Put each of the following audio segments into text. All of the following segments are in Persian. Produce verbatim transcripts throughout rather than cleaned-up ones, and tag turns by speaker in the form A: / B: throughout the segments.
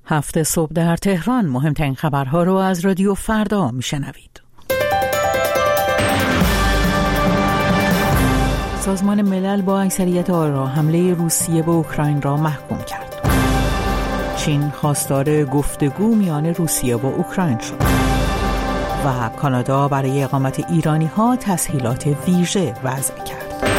A: هفت صبح در تهران. مهمترین خبرها رو از رادیو فردا میشنوید. سازمان ملل با اکثریت آرا حمله روسیه به اوکراین را محکوم کرد. چین خواستار گفتگو میان روسیه و اوکراین شد. و کانادا برای اقامت ایرانی‌ها تسهیلات ویژه وضع کرد.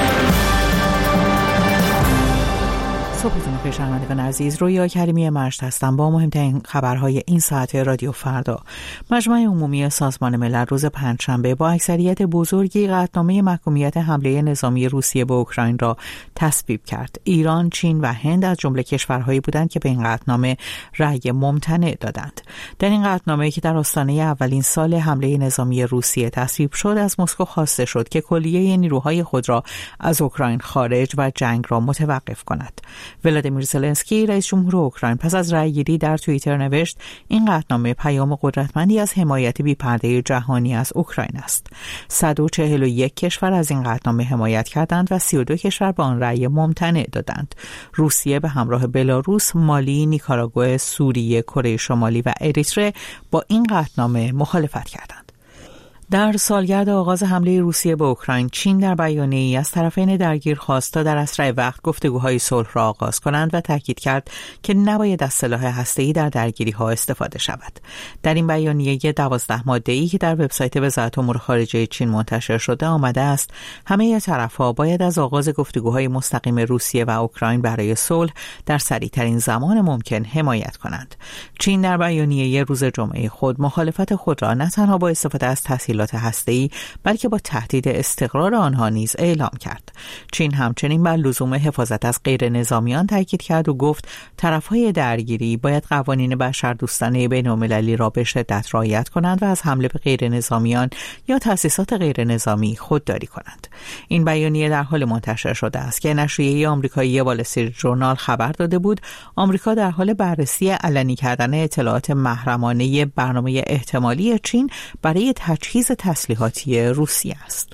A: صبحتون بخیر شنوندگان عزیز، رویا کریمی مشت هستم با مهمترین خبرهای این ساعت رادیو فردا. مجمع عمومی سازمان ملل روز پنجشنبه با اکثریت بزرگی قطعنامه محکومیت حمله نظامی روسیه به اوکراین را تصویب کرد. ایران، چین و هند از جمله کشورهایی بودند که به این قطعنامه رأی ممتنع دادند. در این قطعنامه که در آستانه اولین سال حمله نظامی روسیه تصویب شد، از مسکو خواسته شد که کلیه نیروهای خود را از اوکراین خارج و جنگ را متوقف کند. ولادیمیر زلنسکی رئیس جمهور اوکراین پس از رأیگیری در توییتر نوشت این قطعنامه پیام قدرتمندی از حمایت بی‌پرده جهانی از اوکراین است. صد و چهل و یک کشور از این قطعنامه حمایت کردند و سی و دو کشور به آن رأی ممتنع دادند. روسیه به همراه بلاروس، مالی، نیکاراگوئه، سوریه، کره شمالی و اریتره با این قطعنامه مخالفت کردند. در سالگرد آغاز حمله روسیه به اوکراین، چین در بیانیه‌ای از طرفین درگیر خواست تا در اسرع وقت گفتگوهای صلح را آغاز کنند و تاکید کرد که نباید از سلاح هسته‌ای در درگیری‌ها استفاده شود. در این بیانیه دوازده ماده‌ای که در وبسایت وزارت امور خارجه چین منتشر شده آمده است همه طرف‌ها باید از آغاز گفتگوهای مستقیم روسیه و اوکراین برای صلح در سریع‌ترین زمان ممکن حمایت کنند. چین در بیانیه روز جمعه خود مخالفت خود را نه تنها با استفاده از تسهیلات هسته‌ای بلکه با تهدید استقرار آنها نیز اعلام کرد. چین همچنین بر لزوم حفاظت از غیر نظامیان تاکید کرد و گفت طرف‌های درگیری باید قوانین بشردوستانه بین‌المللی را به شدت رعایت کنند و از حمله به غیر نظامیان یا تأسیسات غیر نظامی خودداری کنند. این بیانیه در حال منتشر شده است که نشریه آمریکایی وال استریت ژورنال خبر داده بود آمریکا در حال بررسی علنی کردن اطلاعات محرمانه برنامه احتمالی چین برای تجهیز تسلیحاتی روسیه است.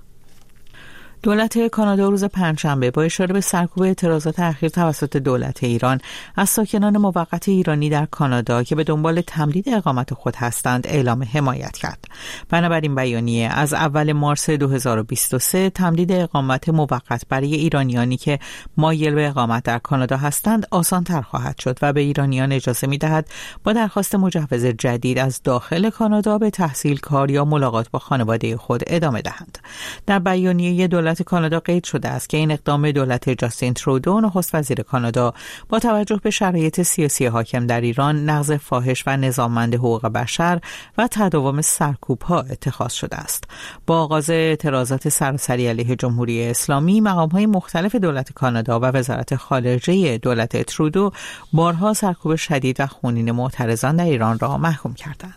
A: دولت کانادا روز پنجشنبه با اشاره به سرکوب اعتراضات اخیر توسط دولت ایران از ساکنان موقت ایرانی در کانادا که به دنبال تمدید اقامت خود هستند اعلام حمایت کرد. بنابراین بیانیه از اول مارس دو هزار و بیست و سه تمدید اقامت موقت برای ایرانیانی که مایل به اقامت در کانادا هستند آسان‌تر خواهد شد و به ایرانیان اجازه می‌دهد با درخواست مجوز جدید از داخل کانادا به تحصیل، کار یا ملاقات با خانواده خود ادامه دهند. در بیانیه دولت دولت کانادا قید شده است که این اقدام دولت جاستین ترودو نخست وزیر کانادا با توجه به شرایط سیاسی حاکم در ایران، نقض فاحش و نظاممند حقوق بشر و تداوم سرکوب‌ها اتخاذ شده است. با آغاز اعتراضات سراسری علیه جمهوری اسلامی، مقام‌های مختلف دولت کانادا و وزارت خارجه دولت ترودو بارها سرکوب شدید و خونین معترضان در ایران را محکوم کردند.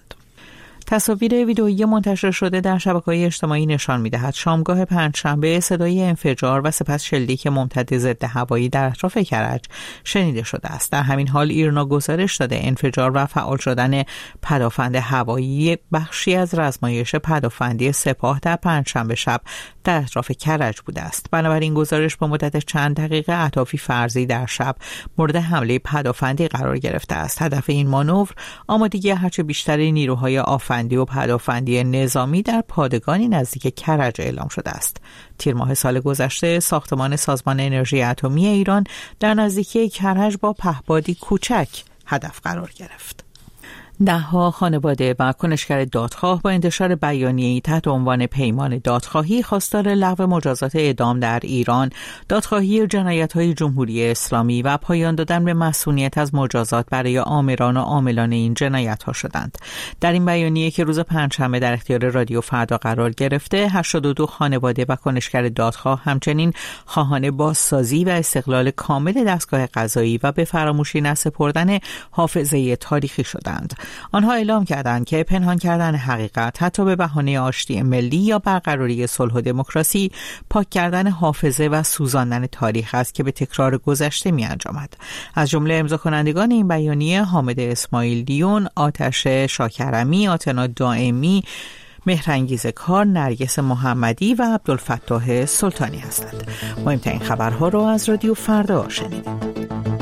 A: تصاویر ویدئویی منتشر شده در شبکه‌های اجتماعی نشان می‌دهد شامگاه پنجشنبه صدای انفجار و سپس شلیک ممتد ضد هوایی در اطراف کرج شنیده شده است. در همین حال ایرنا گزارش داده انفجار و فعال شدن پدافند هوایی بخشی از رزمایش پدافندی سپاه در پنجشنبه شب در اطراف کرج بوده است. بنابراین گزارش با مدت چند دقیقه اهدافی فرضی در شب مورد حمله پدافندی قرار گرفته است. هدف این مانور آمادگی هرچه بیشتری نیروهای آفندی و پدافندی نظامی در پادگانی نزدیک کرج اعلام شده است. تیر ماه سال گذشته ساختمان سازمان انرژی اتمی ایران در نزدیکی کرج با پهپادی کوچک هدف قرار گرفت. ده‌ها خانواده و کنشگر دادخواه با انتشار بیانیه‌ای تحت عنوان پیمان دادخواهی خواستار لغو مجازات اعدام در ایران، دادخواهی جنایت‌های جمهوری اسلامی و پایان دادن به مسئولیت از مجازات برای آمران و عاملان این جنایت‌ها شدند. در این بیانیه که روز پنجشنبه در اختیار رادیو فردا قرار گرفته، هشتاد و دو خانواده و کنشگر دادخواه همچنین خواهان بازسازی و استقلال کامل دستگاه قضایی و به فراموشی نسپردن حافظه تاریخی شدند. آنها اعلام کردند که پنهان کردن حقیقت حتی به بهانه آشتی ملی یا برقراری صلح و دموکراسی پاک کردن حافظه و سوزاندن تاریخ است که به تکرار گذشته می انجامد. از جمله امضا کنندگان این بیانیه حامد اسماعیلیون، آتش شاکرمی، آتنا دائمی، مهرانگیز کار، نرگس محمدی و عبدالفتاح سلطانی هستند. مهمترین خبرها را از رادیو فردا شنیدید.